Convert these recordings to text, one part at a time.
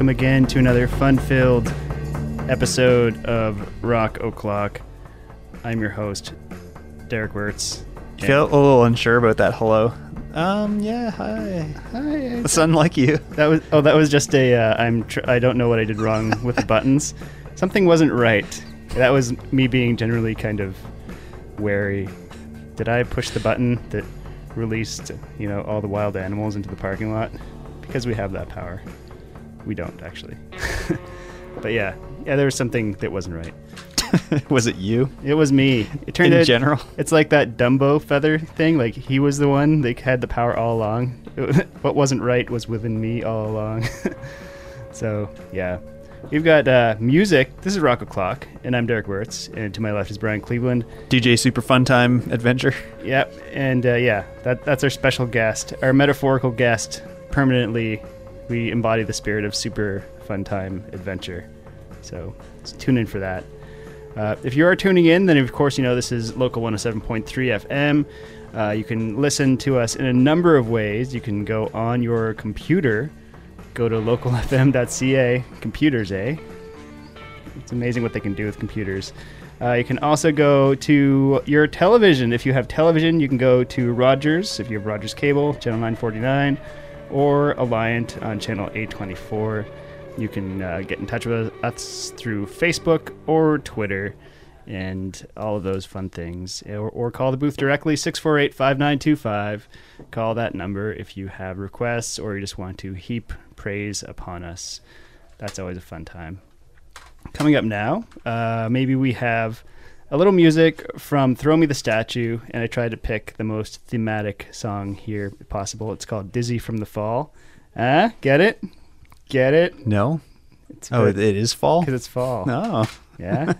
welcome again to another fun-filled episode of Rock O'Clock. I'm your host, Derek Wirtz. You feel a little unsure about that hello. Yeah, hi. Hi. It's unlike you. That was just a, I don't know what I did wrong with the buttons. Something wasn't right. That was me being generally kind of wary. Did I push the button that released, all the wild animals into the parking lot? Because we have that power. We don't, actually. But yeah, there was something that wasn't right. Was it you? It was me. It turned out in general. It's like that Dumbo feather thing. Like he was the one that had the power all along. What wasn't right was within me all along. So yeah, we've got music. This is Rock O'Clock, and I'm Derek Wirtz, and to my left is Brian Cleveland. DJ Super Fun Time Adventure. Yep, and that's our special guest, our metaphorical guest. Permanently, we embody the spirit of Super Fun Time Adventure. So tune in for that. If you are tuning in, then of course this is Local 107.3 FM. You can listen to us in a number of ways. You can go on your computer, go to localfm.ca, computers, eh? It's amazing what they can do with computers. You can also go to your television. If you have television, you can go to Rogers, if you have Rogers Cable, channel 949, or Alliant on channel 824. You can get in touch with us through Facebook or Twitter and all of those fun things. Or call the booth directly, 648-5925. Call that number if you have requests or you just want to heap praise upon us. That's always a fun time. Coming up now, maybe we have a little music from Throw Me the Statue, and I tried to pick the most thematic song here if possible. It's called Dizzy from the Fall. Get it? Get it? No. It is fall? Because it's fall. No. Yeah?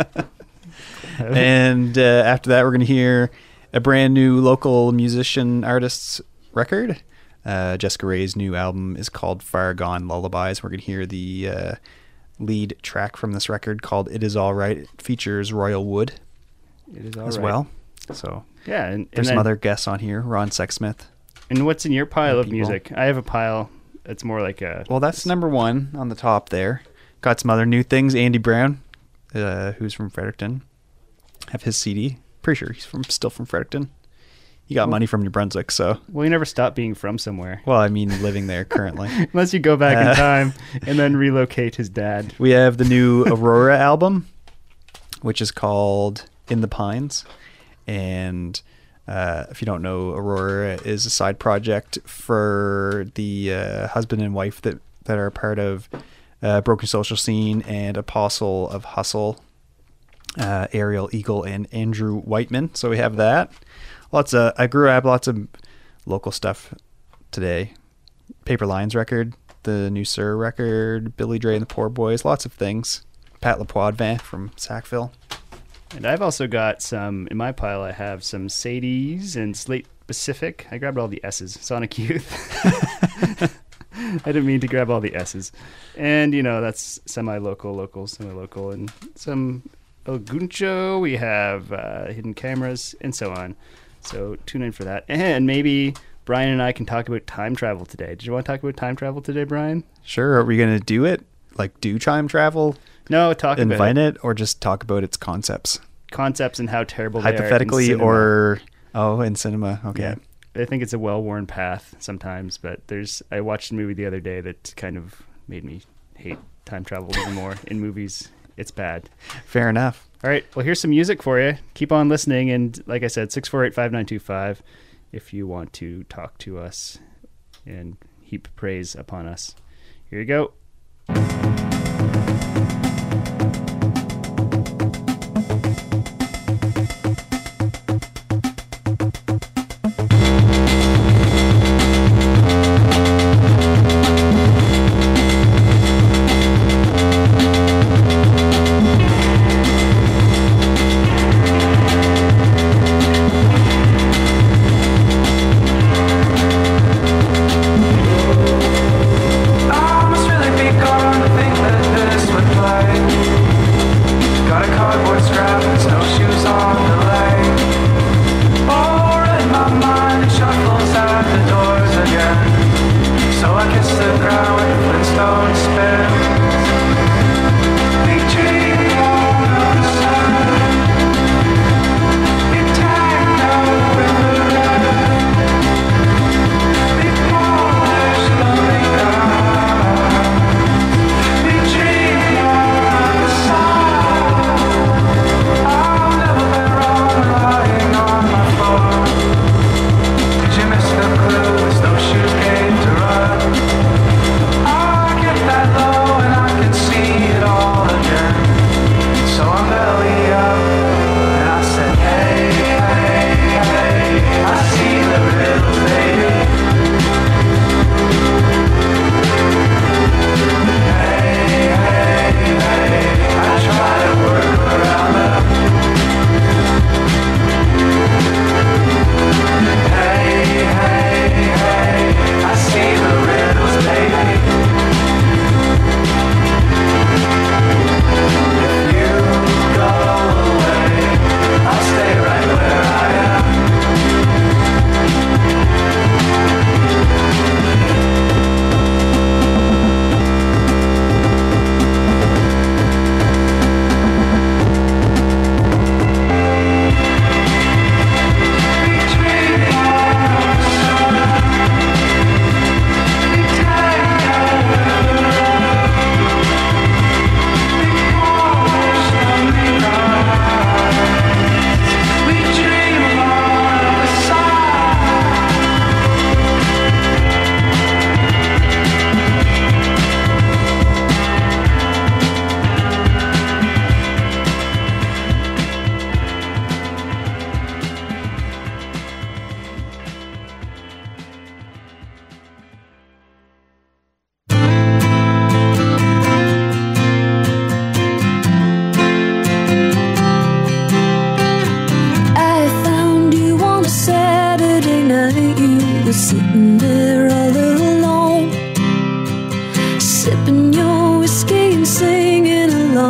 And after that, we're going to hear a brand new local musician artist's record. Jessica Rae's new album is called Far Gone Lullabies. We're going to hear the lead track from this record called It Is All Right. It features Royal Wood as well. So yeah, and there's some other guests on here, Ron Sexsmith. And what's in your pile of music? I have a pile. It's more like a... Well, that's number one on the top there. Got some other new things. Andy Brown, who's from Fredericton. Have his CD. Pretty sure he's still from Fredericton. He got money from New Brunswick, so... Well, you never stop being from somewhere. Well, I mean, living there currently. Unless you go back in time and then relocate his dad. We have the new Aurora album, which is called In the Pines. And if you don't know, Aurora is a side project for the husband and wife that are a part of Broken Social Scene and Apostle of Hustle, Ariel Eagle and Andrew Whiteman. So we have that. I grew up lots of local stuff today. Paper Lines record, the new Sir record, Billy Dre and the Poor Boys, lots of things. Pat Lapoidvin from Sackville. And I've also got some, in my pile, I have some Sadie's and Slate Pacific. I grabbed all the S's. Sonic Youth. I didn't mean to grab all the S's. And, that's semi-local, and some El Guncho. We have Hidden Cameras and so on. So tune in for that. And maybe Brian and I can talk about time travel today. Did you want to talk about time travel today, Brian? Sure. Are we going to do it? Like do time travel? No, talk about invite it, or just talk about its concepts. Concepts and how terrible hypothetically they are in cinema. Okay. Yeah. I think it's a well-worn path sometimes, but I watched a movie the other day that kind of made me hate time travel even more. In movies, it's bad. Fair enough. All right, well, here's some music for you. Keep on listening, and like I said, 648-5925 if you want to talk to us and heap praise upon us. Here you go. I must really be gone to think that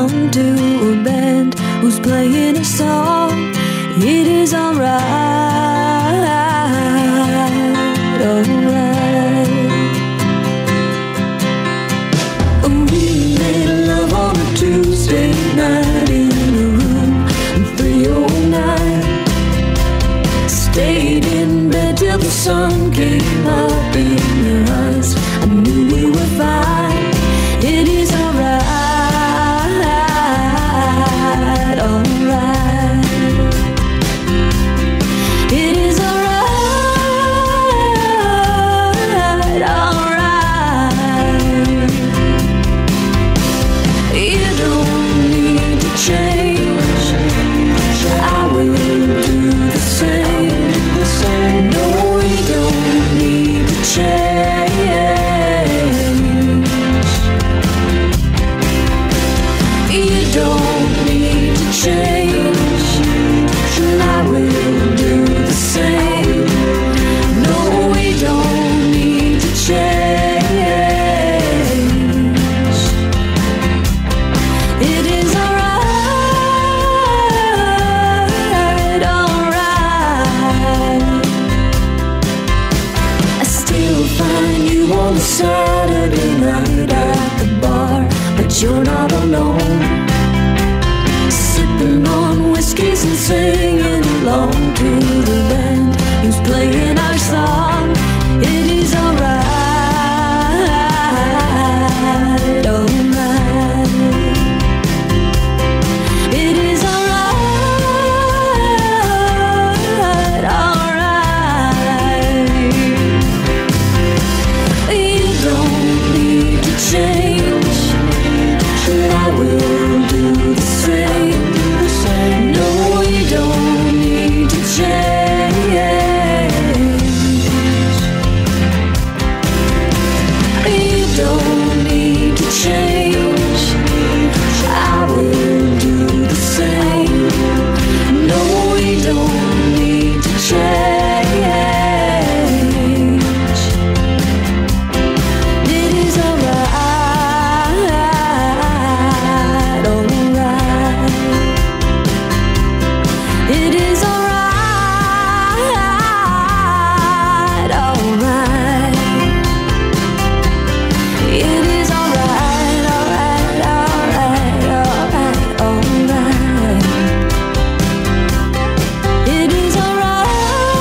belong to a band who's playing a song. It is alright, alright. We made love on a Tuesday night in a room 309. Stayed in bed till the sun came up in your eyes. I knew we were fine. It is alright, alright. It is alright, alright. You don't need to change. I will do the same. No, we don't need to change. You don't need to change. I will do the same. No, we don't need to change. It is alright, alright. I still find you on a Saturday night at the bar, but you're not alone. Sipping on whiskeys and singing along to the band who's playing our song. It is alright, alright. It is alright, alright. You don't need to change. I will do the same. No, you don't need to change. You don't need to change. I will do the same. No, we don't need to change. It is alright, alright. It is alright, alright. It is alright, alright, alright, alright, alright. It is alright,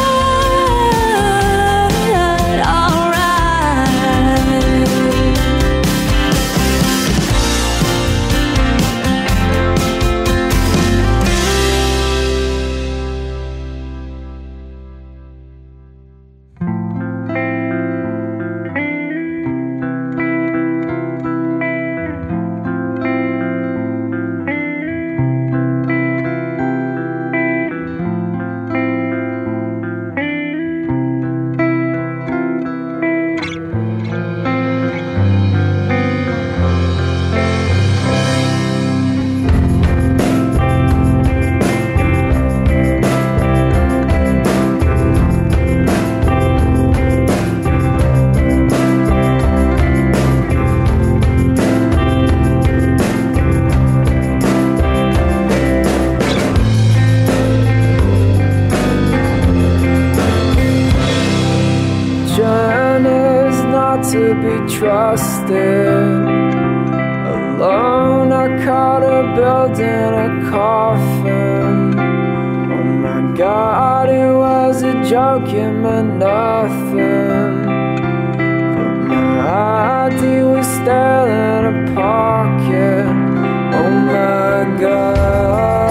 Jen is not to be trusted. Alone, I caught her building a coffin. Oh my God, it was a joke, it meant nothing. But my ID was still in a pocket. Oh my God.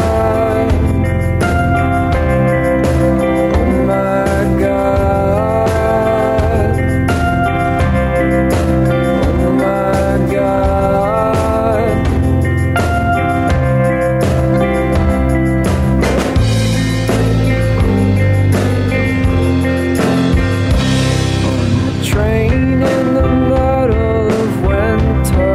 Oh my God. Oh my God. On the train in the middle of winter,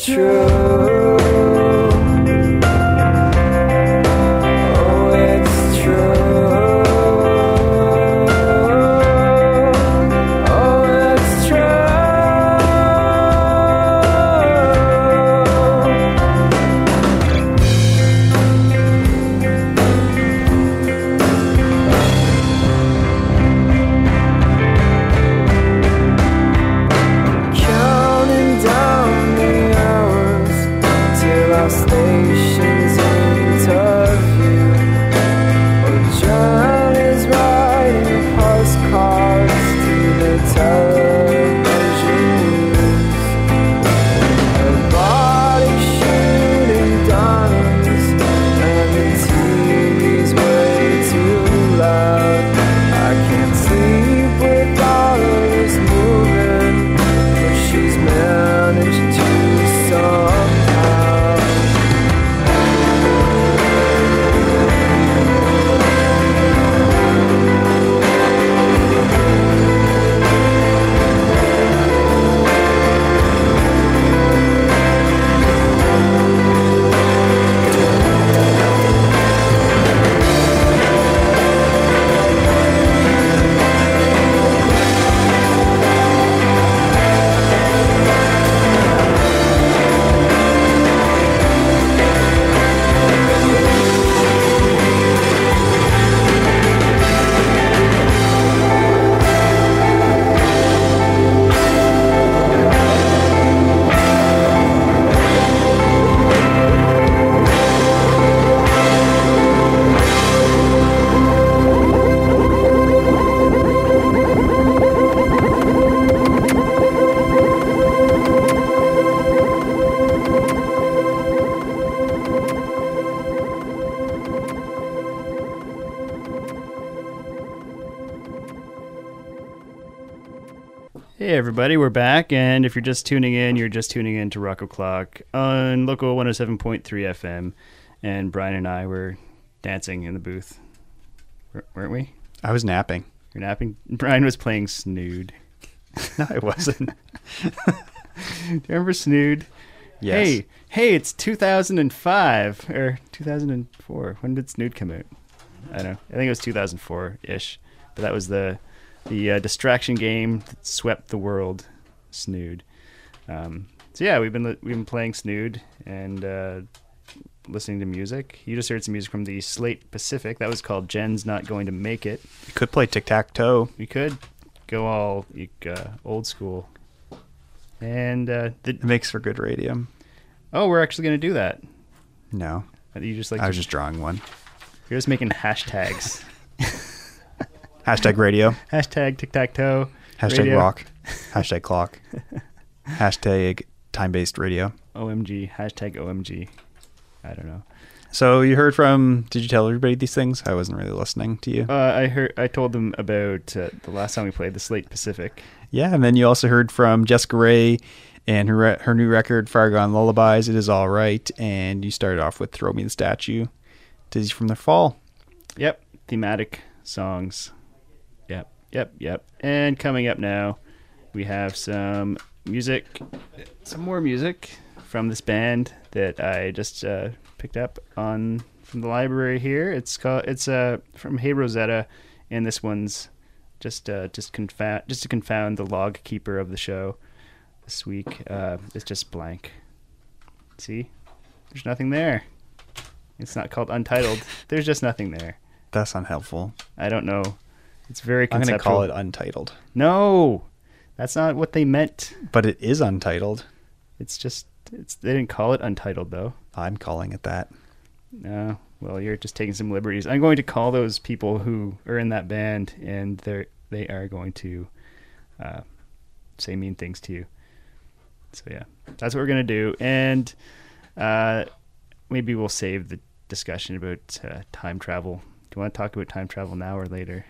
it's true. Oh, it's true. Oh, it's true. Counting down the hours till our station's interview. Or Johnny's writing postcards to the television news. Her body shooting diamonds and the TV's way too loud. I can't sleep with all of this moving, but she's managed to somehow. Hey everybody, we're back, and if you're just tuning in, you're just tuning in to Rock O'Clock on Local 107.3 FM, and Brian and I were dancing in the booth, weren't we? I was napping. You're napping? Brian was playing Snood. No, I wasn't. Do you remember Snood? Yes. Hey, it's 2005, or 2004. When did Snood come out? I don't know. I think it was 2004-ish, but that was the distraction game that swept the world, Snood. So yeah, we've been playing Snood and listening to music. You just heard some music from the Slate Pacific. That was called Jen's Not Going to Make It. You could play tic-tac-toe. We could go all old school. And It makes for good radio. oh, we're actually going to do that. No, You just I was just drawing one. You're just making hashtags. Hashtag radio. Hashtag tic-tac-toe. Hashtag radio. rock. Hashtag clock. Hashtag time-based radio. OMG. Hashtag OMG. I don't know. So you heard from, did you tell everybody these things? I wasn't really listening to you. I told them about the last time we played the Slate Pacific. Yeah, and then you also heard from Jessica Rae and her new record, Far Gone Lullabies, It Is All Right, and you started off with Throw Me the Statue, Dizzy from the Fall. Yep. Thematic songs. Yep. And coming up now, we have some more music from this band that I just picked up from the library here. It's from Hey Rosetta, and this one's just to confound the log keeper of the show this week. It's just blank. See, there's nothing there. It's not called Untitled. There's just nothing there. That's unhelpful. I don't know. It's very I'm conceptual. going to call it Untitled. No, that's not what they meant. But it is Untitled. They didn't call it Untitled though. I'm calling it that. No, well, you're just taking some liberties. I'm going to call those people who are in that band, and they are going to say mean things to you. So yeah, that's what we're gonna do, and maybe we'll save the discussion about time travel. Do you want to talk about time travel now or later?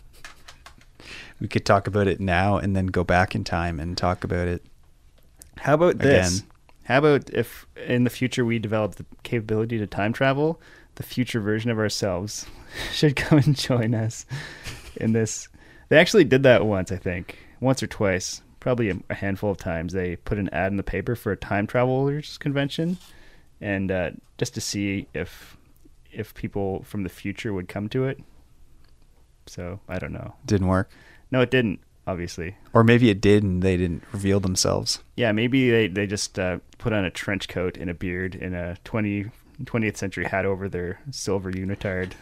We could talk about it now and then go back in time and talk about it. How about this? Again. How about if in the future we develop the capability to time travel, the future version of ourselves should come and join us in this. They actually did that once, I think. Once or twice. probably a handful of times, they put an ad in the paper for a time travelers convention, and just to see if people from the future would come to it. So I don't know. Didn't work. No, it didn't. Obviously. Or maybe it did and they didn't reveal themselves. Yeah, maybe they just put on a trench coat and a beard and a 20th century hat over their silver unitard.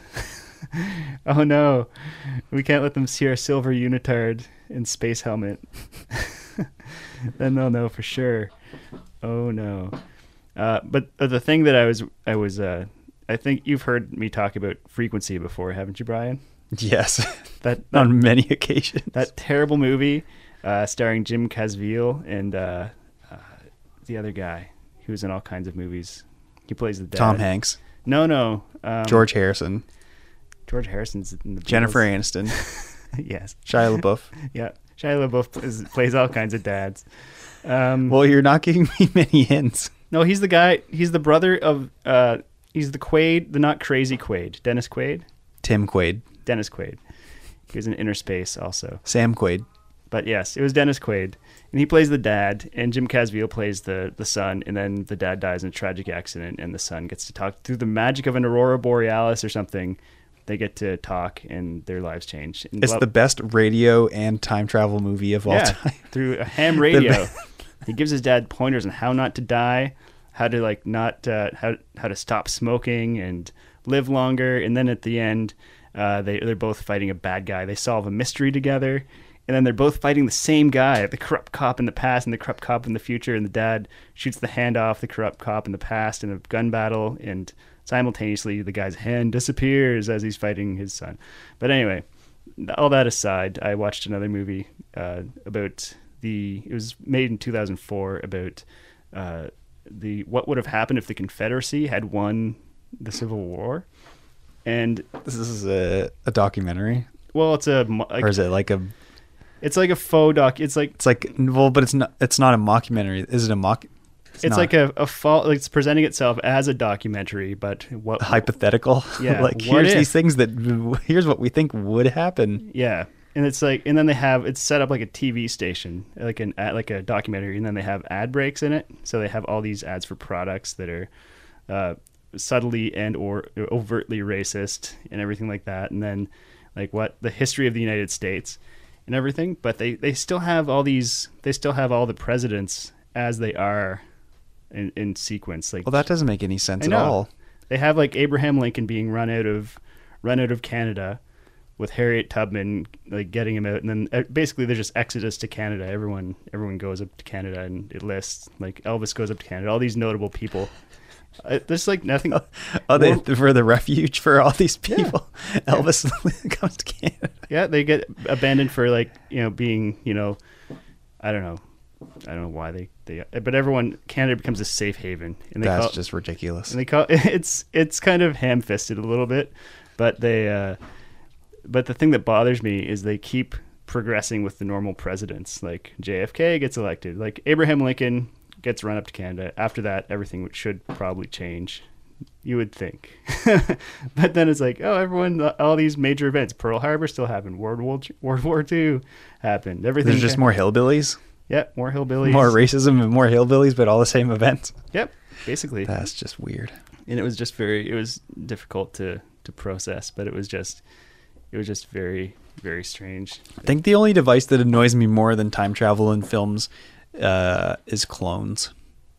Oh no, we can't let them see our silver unitard and space helmet. Then they'll know for sure. Oh no. But the thing that I think you've heard me talk about Frequency before, haven't you, Brian? Yes. That On many occasions. That terrible movie starring Jim Caviezel and the other guy who was in all kinds of movies. He plays the dad. Tom Hanks. No. George Harrison. George Harrison's in the Jennifer Beatles. Aniston. Yes. Shia LaBeouf. Yeah. Shia LaBeouf plays all kinds of dads. Well, you're not giving me many hints. No, he's the guy. He's the brother of. He's the Quaid, the not crazy Quaid. Dennis Quaid. Tim Quaid. Dennis Quaid. He was in Inner Space also. Sam Quaid. But yes, it was Dennis Quaid, and he plays the dad, and Jim Caviezel plays the son, and then the dad dies in a tragic accident, and the son gets to talk through the magic of an aurora borealis or something. They get to talk, and their lives change. And It's the best radio and time travel movie of all time. Through a ham radio. He gives his dad pointers on how not to die, how to how to stop smoking and live longer, and then at the end, they're both fighting a bad guy. They solve a mystery together. And then they're both fighting the same guy, the corrupt cop in the past and the corrupt cop in the future. And the dad shoots the hand off the corrupt cop in the past in a gun battle. And simultaneously, the guy's hand disappears as he's fighting his son. But anyway, all that aside, I watched another movie about it was made in 2004 about what would have happened if the Confederacy had won the Civil War. And This is a documentary? well, it's Or is it like a... It's like a faux doc. It's like well, but it's not a mockumentary. Is it a mock? It's like a it's presenting itself as a documentary, but what hypothetical. Yeah, like what here's if? these things here's what we think would happen. Yeah, and it's like, and then it's set up like a TV station, like a documentary, and then they have ad breaks in it. So they have all these ads for products that are subtly and or overtly racist and everything like that, and then like the history of the United States and everything. But they still have all the presidents as they are in sequence. Like, Well, that doesn't make any sense I at know. all. They have like Abraham Lincoln being run out of Canada, with Harriet Tubman like getting him out, and then basically there's just exodus to Canada. Everyone goes up to Canada, and it lists like Elvis goes up to Canada. All these notable people. There's like nothing. They for the refuge for all these people. Yeah. Elvis comes to Canada. Yeah, they get abandoned for like being I don't know why they but Canada becomes a safe haven, and that's just ridiculous. And they call it's kind of ham-fisted a little bit, but but the thing that bothers me is they keep progressing with the normal presidents. Like JFK gets elected, like Abraham Lincoln gets run up to Canada. After that, everything should probably change, you would think. But then it's like, all these major events, Pearl Harbor still happened, World War II happened, everything. There's just more hillbillies. Yep, more hillbillies, more racism and more hillbillies, but all the same events. Yep, basically. That's just weird. And it was just it was difficult to process, but it was just very, very strange. I think the only device that annoys me more than time travel in films is clones.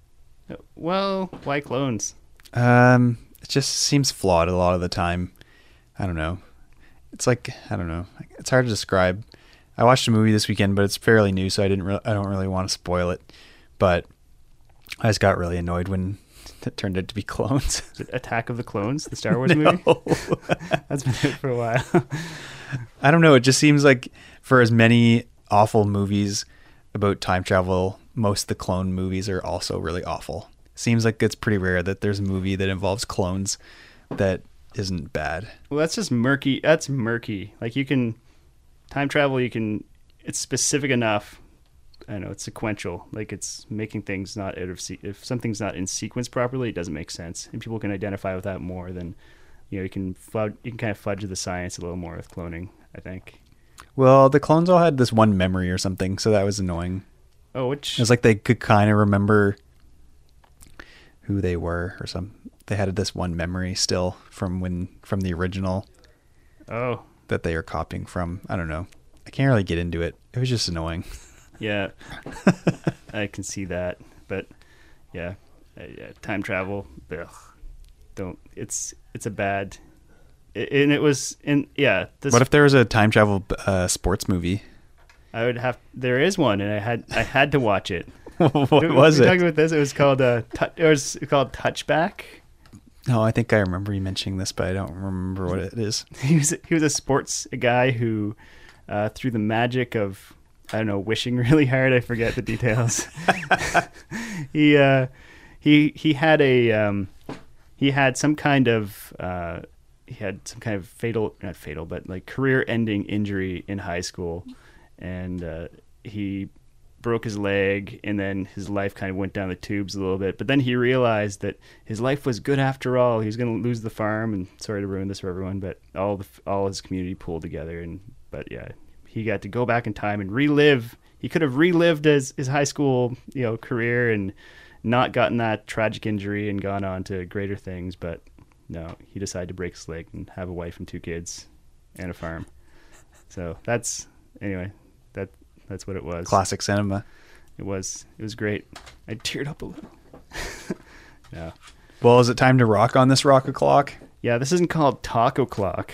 Well, why clones? It just seems flawed a lot of the time. I don't know. It's like, I don't know. It's hard to describe. I watched a movie this weekend, but it's fairly new, so I don't really want to spoil it. But I just got really annoyed when it turned out to be clones. Is it Attack of the Clones, the Star Wars movie? That's been out for a while. I don't know. It just seems like for as many awful movies about time travel, most of the clone movies are also really awful. Seems like it's pretty rare that there's a movie that involves clones that isn't bad. Well, that's just murky. That's murky. Like time travel, it's specific enough. I know it's sequential. Like it's making things not out of if something's not in sequence properly, it doesn't make sense. And people can identify with that more than, you can kind of fudge the science a little more with cloning, I think. Well, the clones all had this one memory or something, so that was annoying. Oh, which It was like they could kind of remember who they were or some. They had this one memory still from the original oh that they are copying from. I don't know. I can't really get into it. It was just annoying. yeah, I can see that. But yeah, time travel. Ugh, don't. It's a bad. And it was in This, What if there was a time travel sports movie? I would have. There is one, and I had to watch it. What We was talking it? about this. It was called Touchback. Oh, I think I remember you mentioning this, but I don't remember what it is. He was a guy who, through the magic of, I don't know, wishing really hard. I forget the details. he had some kind of fatal, not fatal, but like career-ending injury in high school, and he broke his leg, and then his life kind of went down the tubes a little bit. But then he realized that his life was good after all. He was going to lose the farm, and sorry to ruin this for everyone, but all his community pulled together, he got to go back in time and relive. He could have relived his high school, career and not gotten that tragic injury and gone on to greater things. But no, he decided to break his leg and have a wife and 2 kids and a farm. So that's what it was. Classic cinema. It was great. I teared up a little. Yeah. Well, is it time to rock on this rock o'clock? Yeah, this isn't called Taco Clock.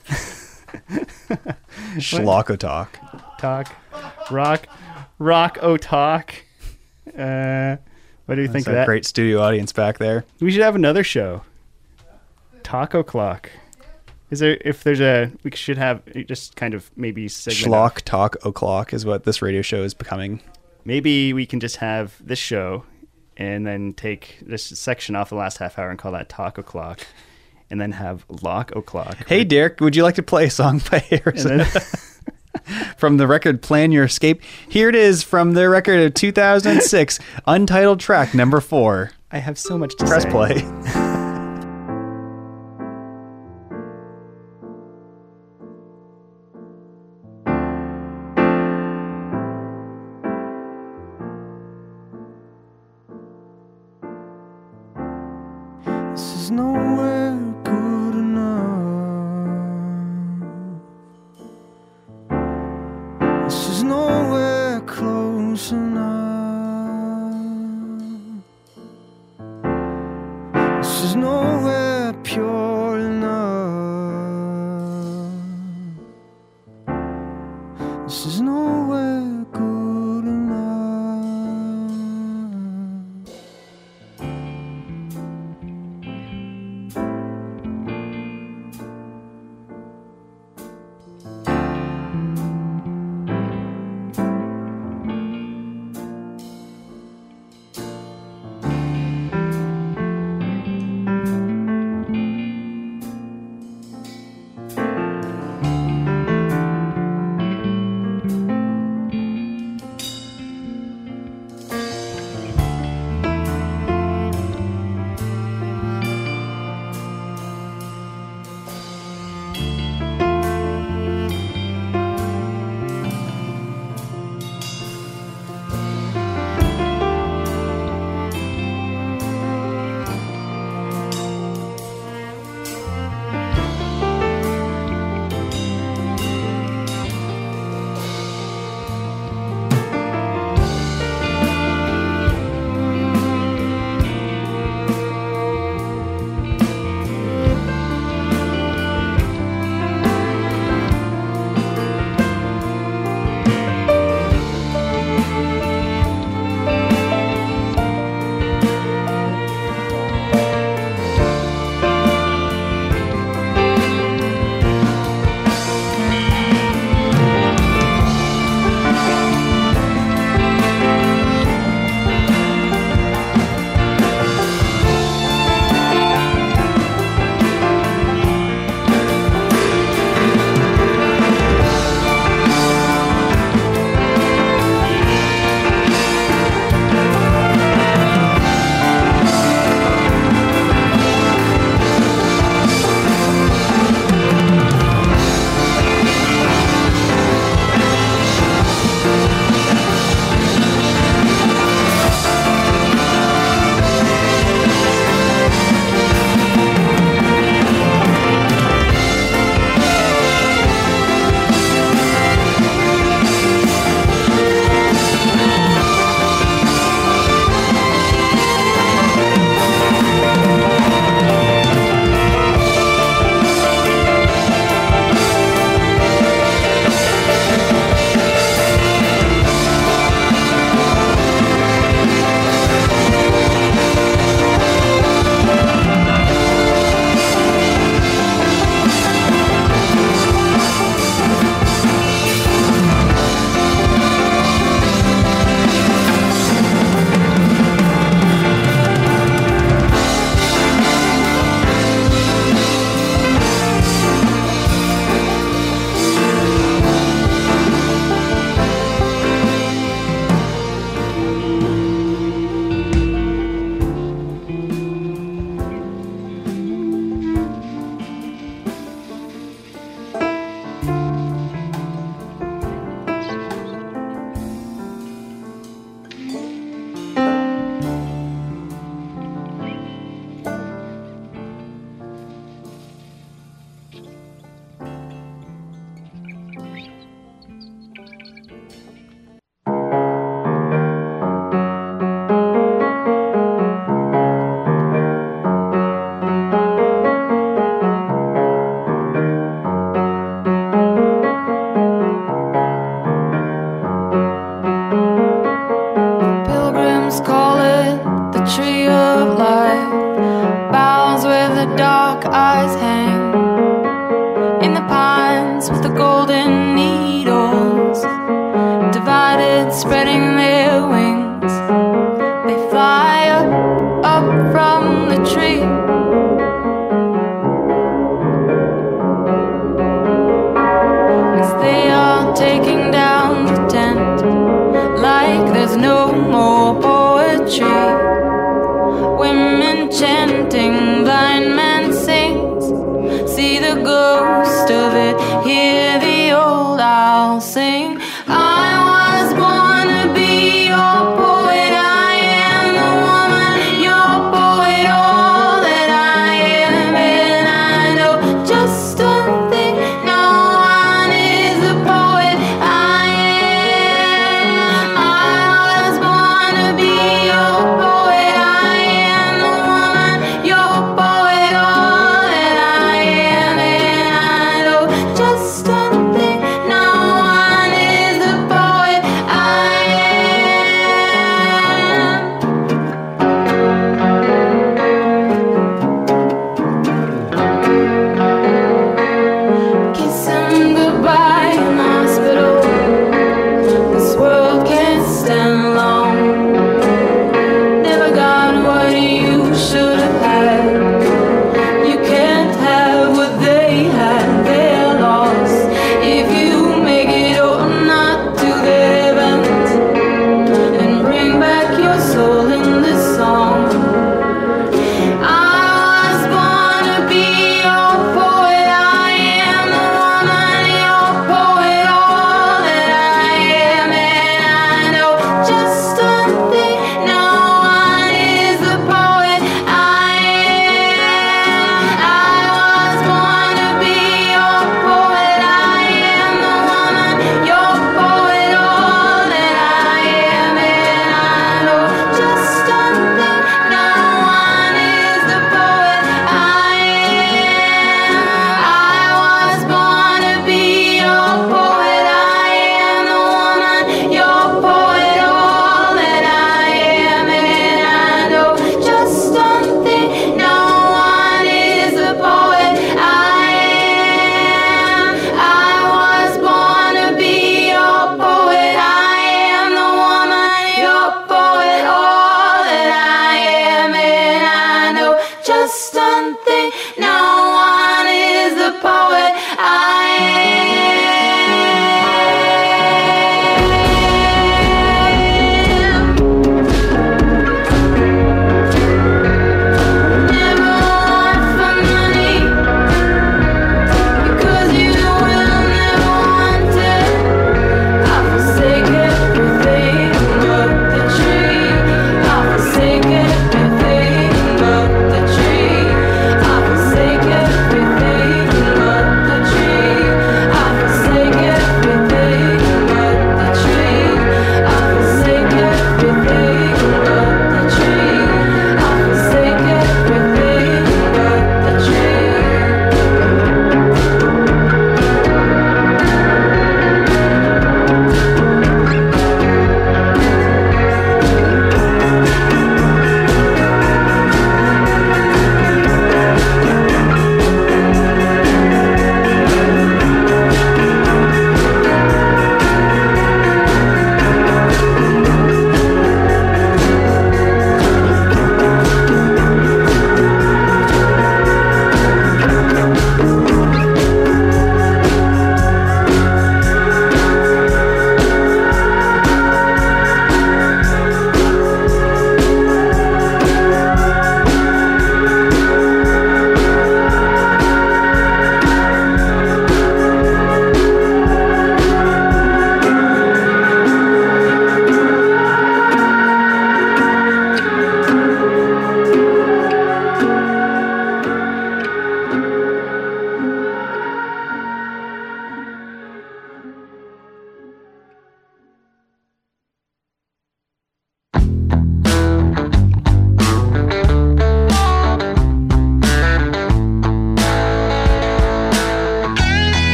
Schlocko talk. Talk. Rock o talk. What do you think That's of a that? great studio audience back there. We should have another show. Taco Clock. We should have just kind of maybe segment of- Schlock talk o'clock is what this radio show is becoming. Maybe we can just have this show and then take this section off the last half hour and call that Talk O'Clock, and then have Lock O'Clock. Hey, Derek, would you like to play a song by Harrison? From the record Plan Your Escape. Here it is from the record of 2006, untitled track number 4. I have so much to Press say. play. This is nowhere good enough. This is nowhere close enough. This is nowhere pure enough. This is nowhere good enough.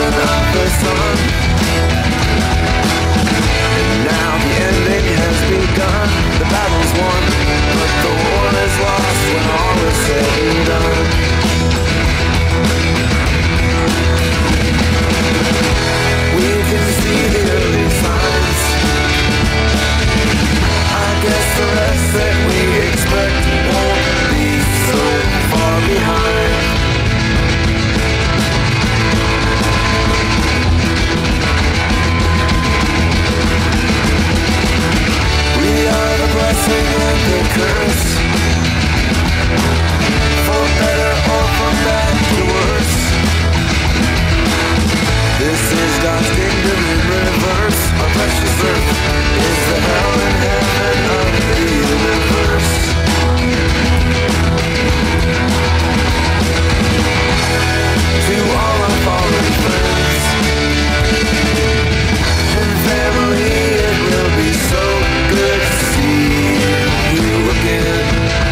children of the sun. And now the ending has begun. The battle's won, but the war is lost when all is said and done. We can see the early signs. I guess the rest that we expect won't be so far behind. We are the blessing and the curse, for better or for bad to worse. This is God's kingdom in reverse. Our precious earth is the hell and heaven of the universe. To all our fallen friends and family, it will be so good to see you again.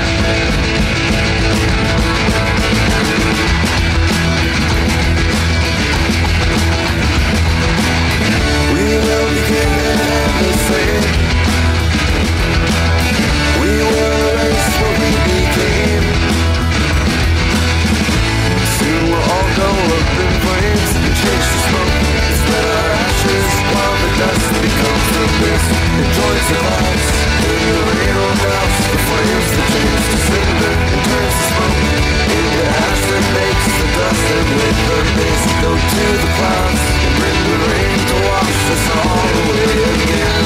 We will begin and the same. We will erase what we became. Soon we'll all go up in flames and change to smoke and spread our ashes while the dust becomes the mist. It joins the clouds in the rain or douse. The flames that change to cinder and turns to smoke into ash that makes the dust, and with the mist go to the clouds and bring the rain to wash us all away again.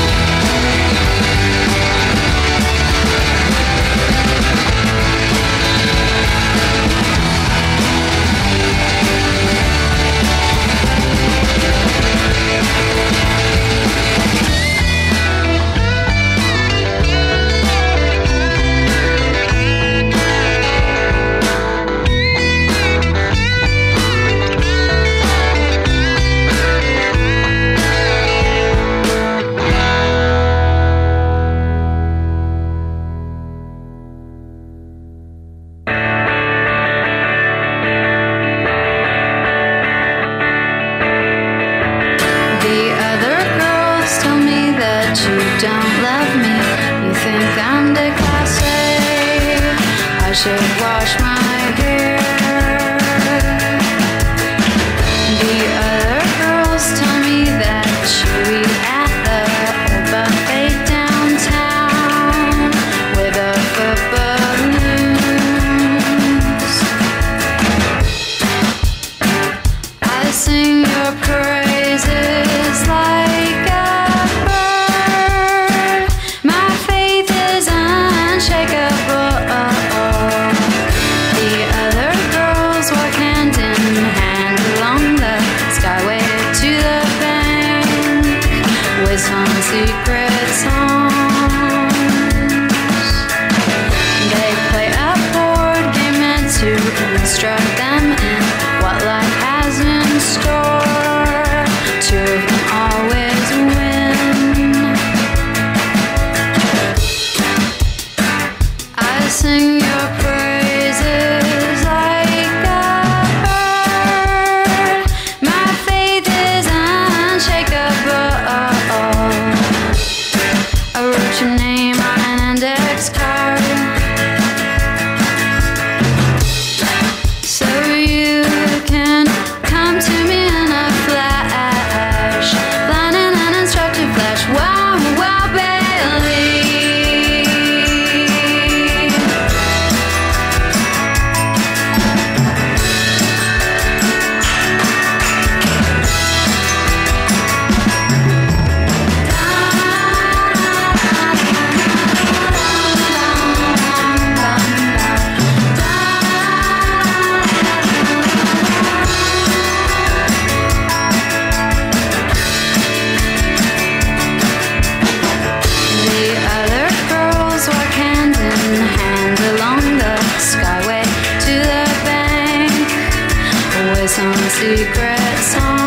secret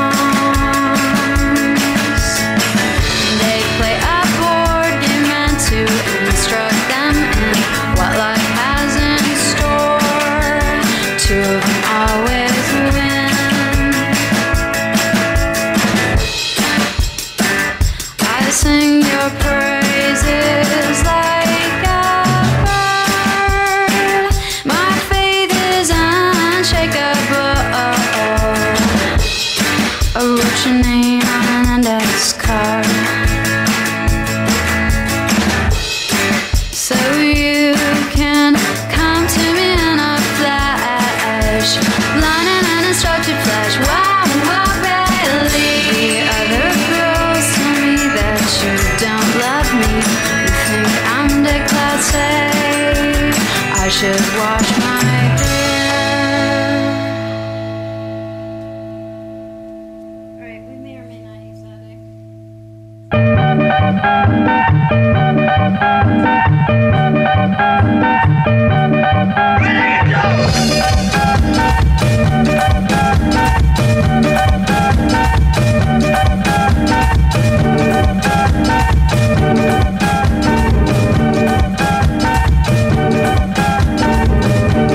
songs. They play a board game meant to instruct them in what life has in store. Two of them always win. wrote your name on an index card. So you can come to me in a flash, blind and unobstructed flash. Wow, wow, Bailey. Other girls tell me that you don't love me. You think I'm déclassé. I should wash my hair. Alright, we may or may not use that.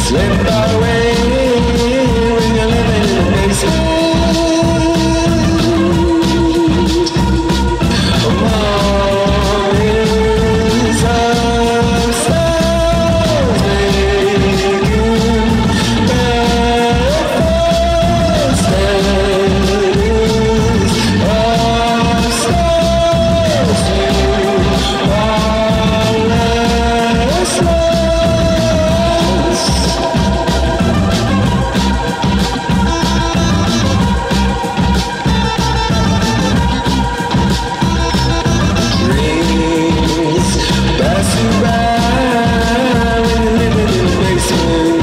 Slip away when you're living in the basement. Mornings of stars making breakfast stands of stars to all less dreams pass you by when you're living in the basement.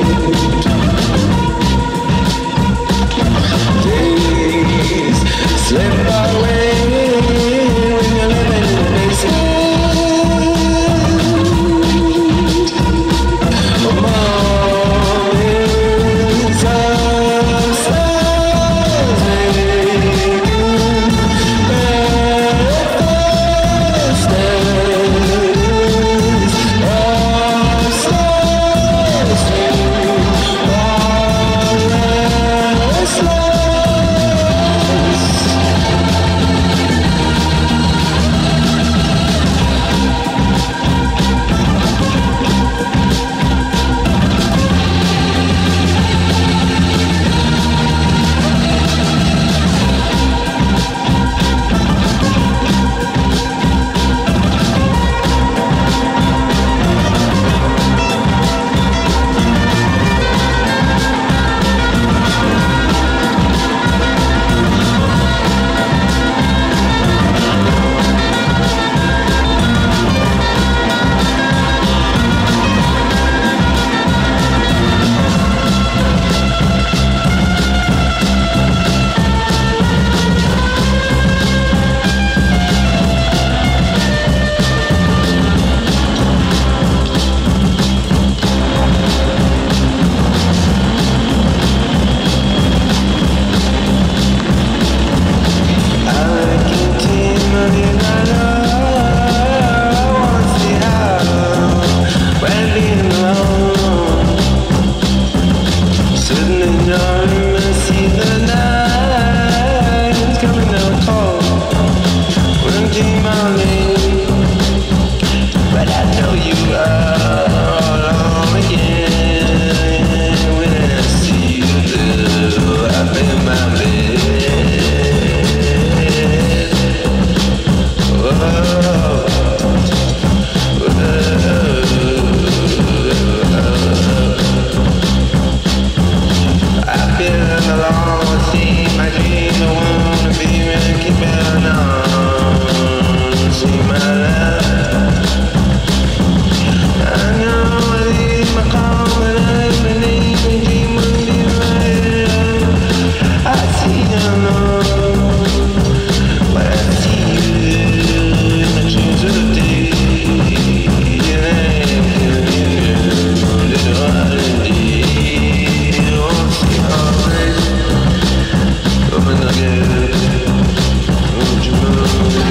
Days slip away when you're living in the basement. Mornings of stars making breakfast stands of stars to all less but I know you are alone again. When I see you up in my bed. I've been alone, seen my dreams. I wanna be and keep it on. See my love. I know I need my call, but I've been even dream of you right. I see you alone, but I see you in the dreams of the day. And I am little holiday. I won't see always. Come and again. Won't you know?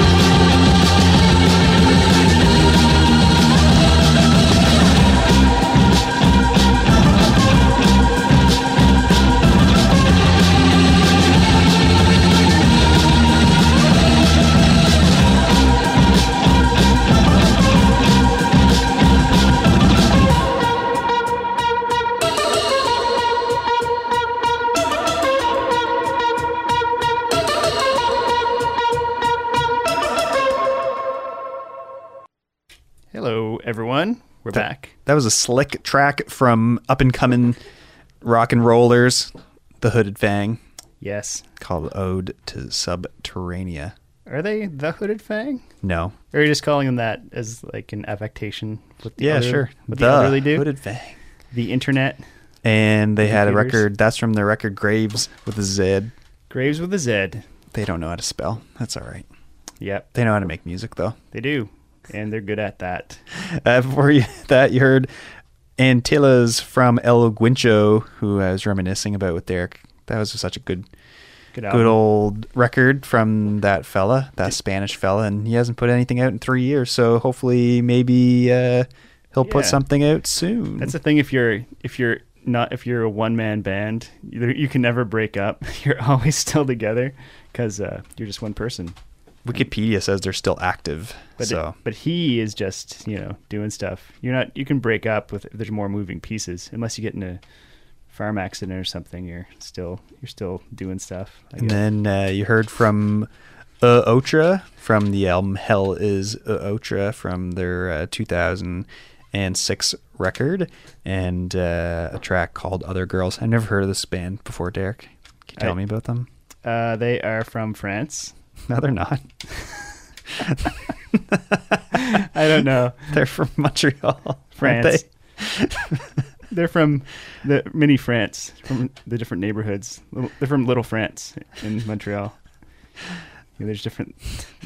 Hello, everyone. We're back. That was a slick track from up and coming rock and rollers, the Hooded Fang, Yes. called Ode to Subterranea. Are they the Hooded Fang? No. Or are you just calling them that as like an affectation? What the Yeah, other, sure. What the elderly do? Hooded Fang. The internet. And they had a Computers. record, that's from their record Graves with a Z. Graves with a Z. They don't know how to spell. That's all right. Yep, They know how to make music, though. they do. And they're good at that. Before that, you heard Antillas from El Guincho, who I was reminiscing about with Derek. That was such a good album. old record from that fella, that Spanish fella, and he hasn't put anything out in 3 years. So hopefully, maybe he'll put Yeah. something out soon. That's the thing. If you're a one man band, you can never break up. You're always still together because you're just one person. Wikipedia says they're still active. But So but he is just doing stuff. You're not. You can break up if there's more moving pieces, unless you get in a farm accident or something. You're still doing stuff. I and guess. then you heard from Otra from the album Hell is Otra from their 2006 record, and a track called Other Girls. I've never heard of this band before, Derek. Can you tell me about them? They are from France. No, they're not. I don't know. They're from Montreal, aren't France. they? They're from the mini France, from the different neighborhoods. They're from Little France in Montreal. There's different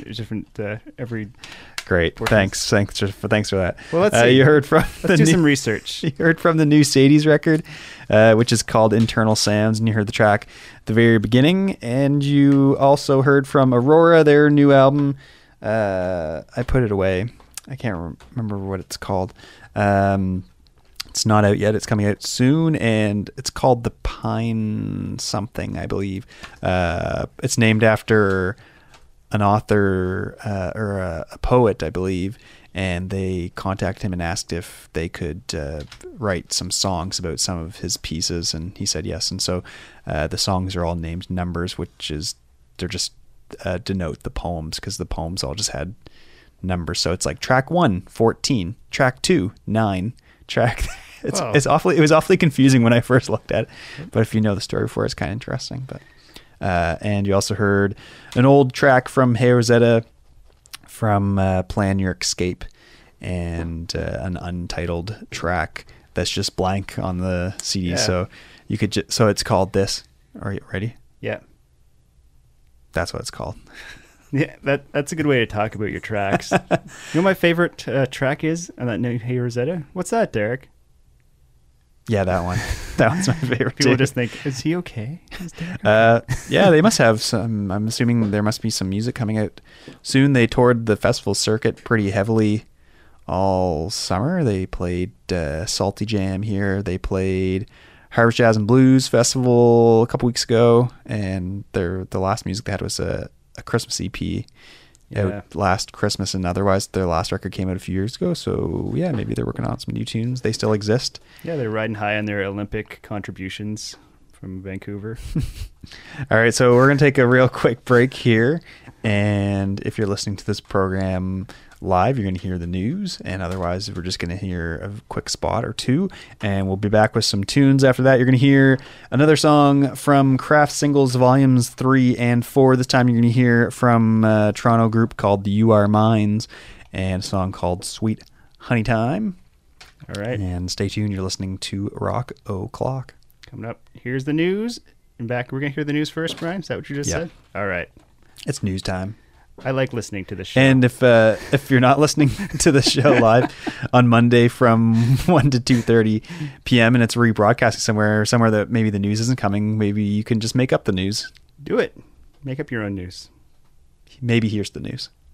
every. Great, Portions. thanks for that. Well, let's see. You heard from Let's do some research. You heard from the new Sadie's record, which is called Internal Sounds, and you heard the track at the very beginning. And you also heard from Aurora, their new album. I put it away. I can't remember what it's called. It's not out yet. It's coming out soon, and it's called The Pine something, I believe. It's named after an author or a poet, I believe, and they contacted him and asked if they could write some songs about some of his pieces, and he said yes. And so the songs are all named Numbers, they're just denote the poems, because the poems all just had numbers. So it's like track 1, 14, track 2, 9, track. Wow. It was awfully confusing when I first looked at it, but if you know the story before, it's kind of interesting. But and you also heard an old track from Hey Rosetta from Plan Your Escape, and an untitled track that's just blank on the CD. Yeah. So you could so it's called This. Are you ready? Yeah. That's what it's called. Yeah, that's a good way to talk about your tracks. You know what my favorite track is on that new Hey Rosetta? What's that, Derek? Yeah, that one. That one's my favorite. People too. just think, is he okay? Is Derek okay? Yeah, they must have some. I'm assuming there must be some music coming out soon. They toured the festival circuit pretty heavily all summer. They played Salty Jam here. They played Harvest Jazz and Blues Festival a couple weeks ago, and the last music they had was a Christmas EP out last Christmas, and otherwise their last record came out a few years ago. So yeah, maybe they're working on some new tunes. They still exist. Yeah, they're riding high on their Olympic contributions from Vancouver. All right, so we're going to take a real quick break here. And if you're listening to this program live, you're going to hear the news. And otherwise, we're just going to hear a quick spot or two. And we'll be back with some tunes after that. You're going to hear another song from Craft Singles Volumes 3 and 4. This time, you're going to hear from a Toronto group called the You Are Minds, and a song called Sweet Honey Time. All right. And stay tuned. You're listening to Rock O'Clock. Coming up, here's the news. And back, we're going to hear the news first, Brian? Is that what you just Yeah. said? All right. It's news time. I like listening to this show. And if you're not listening to the show live on Monday from 1 to 2:30 p.m. and it's rebroadcasting somewhere that maybe the news isn't coming, maybe you can just make up the news. Do it. Make up your own news. Maybe here's the news.